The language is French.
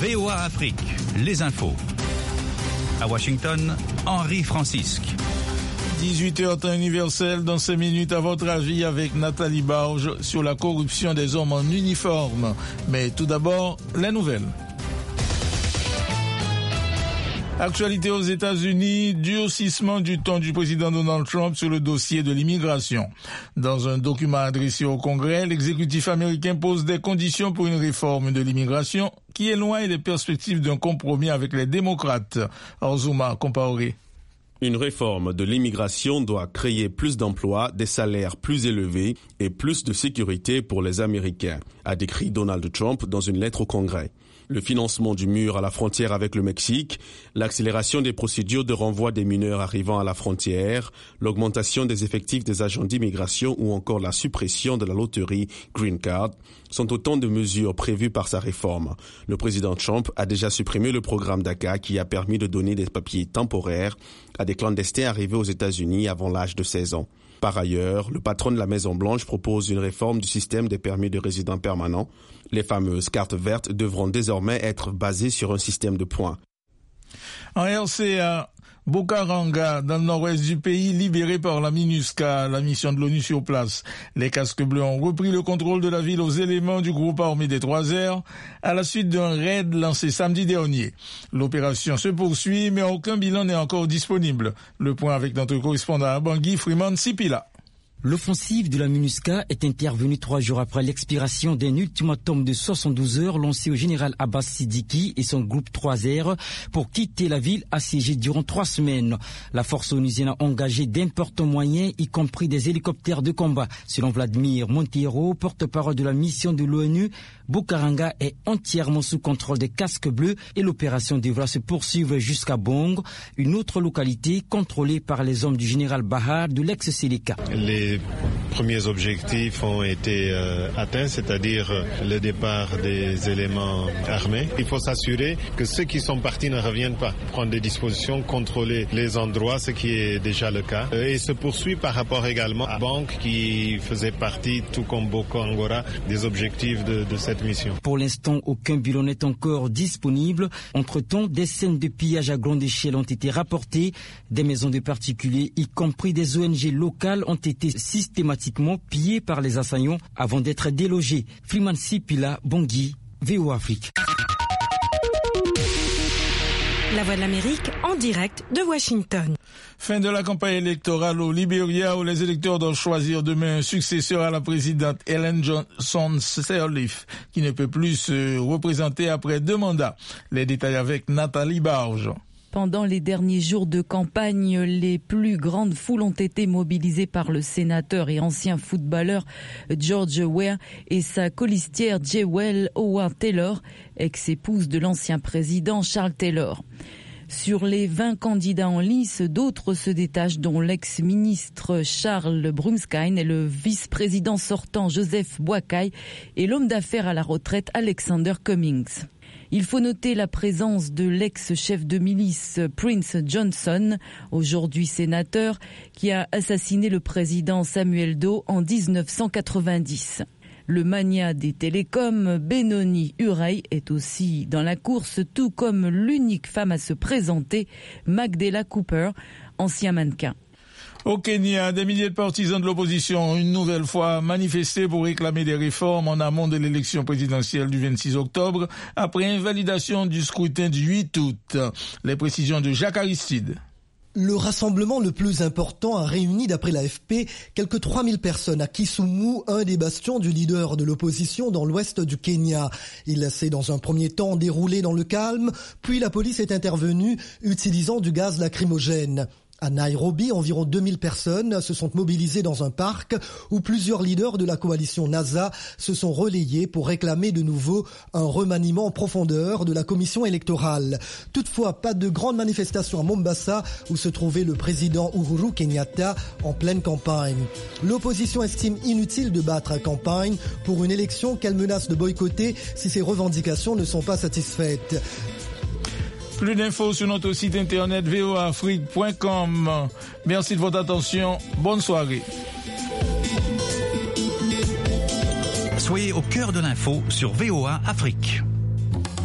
VOA Afrique, les infos. À Washington, Henri Francisque. 18h temps universel, dans 5 minutes à votre avis avec Nathalie Barge sur la corruption des hommes en uniforme. Mais tout d'abord, les nouvelles. Actualité aux États-Unis, durcissement du ton du président Donald Trump sur le dossier de l'immigration. Dans un document adressé au Congrès, l'exécutif américain pose des conditions pour une réforme de l'immigration qui éloigne les perspectives d'un compromis avec les démocrates. Orzuma Compaoré. Une réforme de l'immigration doit créer plus d'emplois, des salaires plus élevés et plus de sécurité pour les Américains, a décrit Donald Trump dans une lettre au Congrès. Le financement du mur à la frontière avec le Mexique, l'accélération des procédures de renvoi des mineurs arrivant à la frontière, l'augmentation des effectifs des agents d'immigration ou encore la suppression de la loterie Green Card sont autant de mesures prévues par sa réforme. Le président Trump a déjà supprimé le programme DACA qui a permis de donner des papiers temporaires à des clandestins arrivés aux États-Unis avant l'âge de 16 ans. Par ailleurs, le patron de la Maison-Blanche propose une réforme du système des permis de résidents permanents. Les fameuses cartes vertes devront désormais être basées sur un système de points. En RCA, Bukaranga, dans le nord-ouest du pays, libéré par la MINUSCA, la mission de l'ONU sur place. Les casques bleus ont repris le contrôle de la ville aux éléments du groupe armé des 3 heures à la suite d'un raid lancé samedi dernier. L'opération se poursuit, mais aucun bilan n'est encore disponible. Le point avec notre correspondant à Bangui, Freeman Sipila. L'offensive de la MINUSCA est intervenue 3 jours après l'expiration d'un ultimatum de 72 heures lancé au général Abbas Siddiqui et son groupe 3R pour quitter la ville assiégée durant 3 semaines. La force onusienne a engagé d'importants moyens, y compris des hélicoptères de combat. Selon Vladimir Monteiro, porte-parole de la mission de l'ONU, Bukaranga est entièrement sous contrôle des casques bleus et l'opération devra se poursuivre jusqu'à Bong, une autre localité contrôlée par les hommes du général Bahar de l'ex-Seleka. Les premiers objectifs ont été atteints, c'est-à-dire le départ des éléments armés. Il faut s'assurer que ceux qui sont partis ne reviennent pas, prendre des dispositions, contrôler les endroits, ce qui est déjà le cas. Et se poursuit par rapport également à Bang qui faisait partie, tout comme Boko Angora, des objectifs de cette mission. Pour l'instant, aucun bilan n'est encore disponible. Entre-temps, des scènes de pillage à grande échelle ont été rapportées. Des maisons de particuliers, y compris des ONG locales, ont été systématiquement pillées par les assaillants avant d'être délogés. Freeman Sipila, Bangui, VOA Afrique. La Voix de l'Amérique en direct de Washington. Fin de la campagne électorale au Libéria où les électeurs doivent choisir demain un successeur à la présidente Ellen Johnson Sirleaf qui ne peut plus se représenter après 2 mandats. Les détails avec Nathalie Barge. Pendant les derniers jours de campagne, les plus grandes foules ont été mobilisées par le sénateur et ancien footballeur George Weah et sa colistière Jewel Howard Taylor, ex-épouse de l'ancien président Charles Taylor. Sur les 20 candidats en lice, d'autres se détachent, dont l'ex-ministre Charles Brumskine et le vice-président sortant Joseph Boakai et l'homme d'affaires à la retraite Alexander Cummings. Il faut noter la présence de l'ex-chef de milice Prince Johnson, aujourd'hui sénateur, qui a assassiné le président Samuel Doe en 1990. Le magnat des télécoms, Benoni Urey, est aussi dans la course, tout comme l'unique femme à se présenter, Magdala Cooper, ancien mannequin. Au Kenya, des milliers de partisans de l'opposition ont une nouvelle fois manifesté pour réclamer des réformes en amont de l'élection présidentielle du 26 octobre, après invalidation du scrutin du 8 août. Les précisions de Jacques Aristide. Le rassemblement le plus important a réuni, d'après l'AFP, quelques 3000 personnes à Kisumu, un des bastions du leader de l'opposition dans l'ouest du Kenya. Il s'est dans un premier temps déroulé dans le calme, puis la police est intervenue utilisant du gaz lacrymogène. À Nairobi, environ 2000 personnes se sont mobilisées dans un parc où plusieurs leaders de la coalition NASA se sont relayés pour réclamer de nouveau un remaniement en profondeur de la commission électorale. Toutefois, pas de grande manifestation à Mombasa où se trouvait le président Uhuru Kenyatta en pleine campagne. L'opposition estime inutile de battre à campagne pour une élection qu'elle menace de boycotter si ses revendications ne sont pas satisfaites. Plus d'infos sur notre site internet voaafrique.com. Merci de votre attention. Bonne soirée. Soyez au cœur de l'info sur VOA Afrique.